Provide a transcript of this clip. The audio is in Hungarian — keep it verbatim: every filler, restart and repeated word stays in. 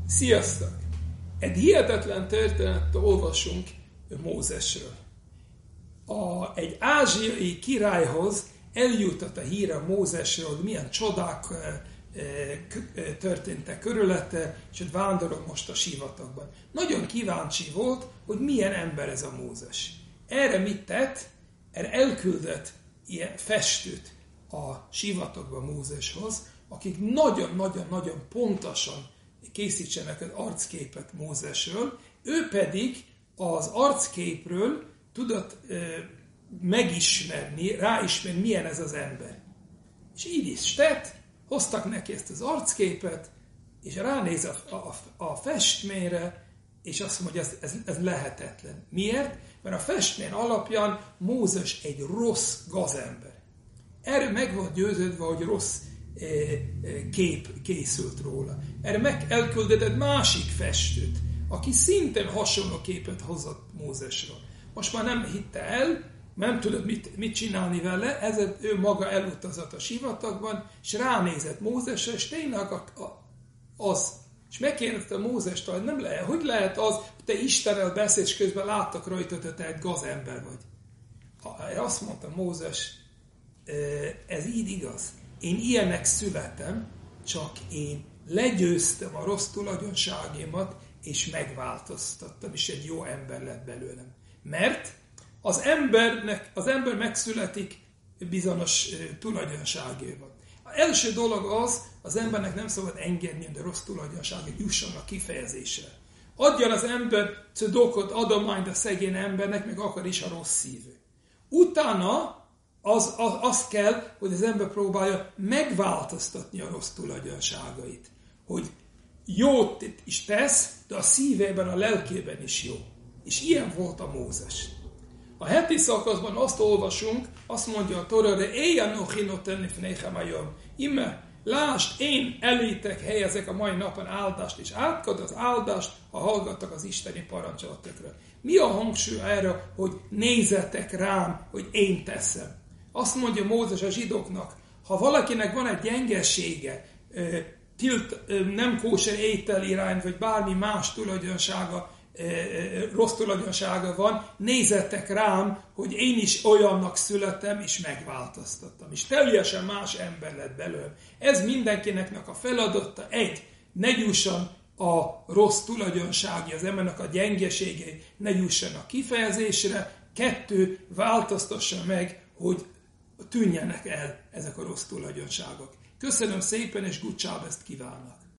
Sziasztok! Egy hihetetlen történetet olvasunk Mózesről. A, egy ázsiai királyhoz eljutott a híre Mózesről, hogy milyen csodák e, e, történtek körülötte, és hogy vándorol most a sivatagban. Nagyon kíváncsi volt, hogy milyen ember ez a Mózes. Erre mit tett? Erre elküldött ilyen festőt a sivatagban Mózeshoz, akik nagyon-nagyon-nagyon pontosan készítsenek az arcképet Mózesről, ő pedig az arcképről tudott e, megismerni, ráismerni, milyen ez az ember. És így is tett, hoztak neki ezt az arcképet, és ránéz a, a, a festményre, és azt mondja, hogy ez, ez, ez lehetetlen. Miért? Mert a festmény alapján Mózes egy rossz gazember. Erre meg volt győződve, hogy rossz kép készült róla. Erre meg elküldött egy másik festőt, aki szintén hasonló képet hozott Mózesről. Most már nem hitte el, nem tudott mit, mit csinálni vele, ezért ő maga elutazott a sivatagban, és ránézett Mózesre, és tényleg az. És megkérdezte Mózest, hogy nem lehet, hogy lehet az, hogy te Istennel beszélsz, közben láttak rajta, hogy te egy gazember vagy. Azt mondta Mózes, ez így igaz. Én ilyenek születem, csak én legyőztem a rossz tulajdonságémat, és megváltoztattam, és egy jó ember lett belőlem. Mert az embernek, az ember megszületik bizonyos tulajdonságéval. Az első dolog az, az embernek nem szabad engedni, hogy a rossz tulajdonságét jusson a kifejezésre. Adjon az ember cedokot, adományt a szegény embernek, meg akar is a rossz szívű. Utána Az, az, az kell, hogy az ember próbálja megváltoztatni a rossz tulajdonságait. Hogy jót is tesz, de a szívében, a lelkében is jó. És ilyen volt a Mózes. A heti szakaszban azt olvasunk, azt mondja a Tóra, de éjjel nochinot tenni fnéhem ajom. Ime, lásd, én elétek helyezek a mai napon áldást, és átkad az áldást, ha hallgattak az isteni parancsolatokra. Mi a hangsúly erre, hogy nézzetek rám, hogy én teszem? Azt mondja Mózes a zsidóknak, ha valakinek van egy gyengesége, tilt, nem kóser étel irány, vagy bármi más tulajdonsága, rossz tulajdonsága van, nézzetek rám, hogy én is olyannak születtem, és megváltoztattam. És teljesen más ember lett belőlem. Ez mindenkinek a feladata. Egy, ne jusson a rossz tulajdonsági, az embernek a gyengeségei ne jusson a kifejezésre. Kettő, változtassa meg, hogy tűnjenek el ezek a rossz tulajdonságok. Köszönöm szépen, és good job, ezt kívánok!